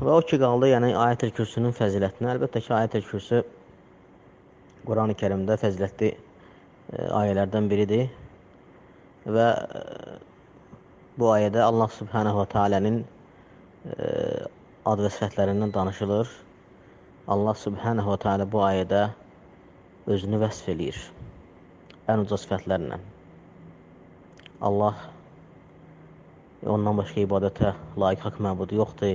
Və o ki, qaldı, yəni Ayət-el Kürsünün fəzilətinə. Əlbəttə ki, Ayət-el Kürsü Quran-ı Kərimdə fəzilətli ayələrdən biridir. Və bu ayədə Allah Subhanahu wa Ta'alənin ad və sifətlərindən danışılır. Allah Subhanahu wa Ta'alə bu ayədə özünü vəsf eləyir ən uca sifətlərlə. Allah ondan başqa ibadətə layiq haqq məbudu yoxdur.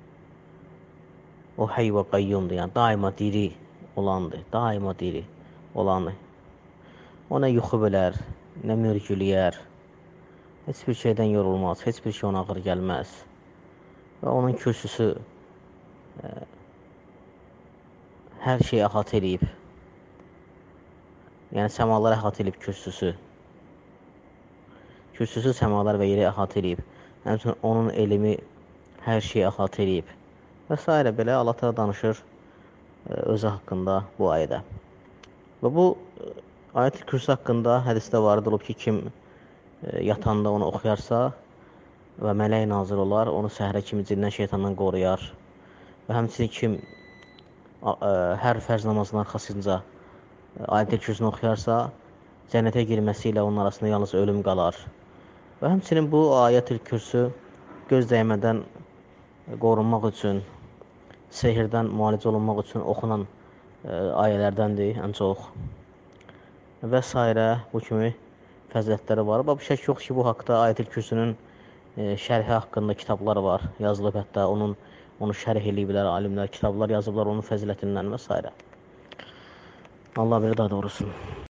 O həy və qayyumdur, yəni daima diri olandır, daima diri olanı. O nə yuxu bilər, nə mürgüləyər, heç bir şeydən yorulmaz, heç bir şey ona ağır gəlməz. Və onun kürsüsü hər şeyi əhatə eləyib. Yəni səmaları əhatə eləyib kürsüsü. Kürsüsü səmalar və yeri əhatə eləyib. Həmçinin onun elmi hər şeyi əhatə eləyib. Və s. belə Allah təala danışır özü haqqında bu ayədə. Və bu Ayət-el Kürsü haqqında hədisdə varid olub ki, kim yatanda onu oxuyarsa və mələk nazil olar, onu səhərə kimi cindən, şeytandan qoruyar. Və həmçinin kim hər fərz namazının arxasınca Ayət-el Kürsünü oxuyarsa, cənnətə girməsi ilə onun arasında yalnız ölüm qalar. Və həmçinin bu Ayət-el Kürsü göz dəymədən qorunmaq üçün, sehirdən müalicə olunmaq üçün oxunan ayələrdəndir ən çox. Və s. bu kimi fəzilətləri var. Bu şək yox ki, bu haqda Ayət-el Kürsünün şərhi haqqında kitablar var, yazılıb, hətta onu şərh eləyiblər alimlər, kitablar yazıblar onun fəzilətindən və s. Allah bilir daha doğrusu.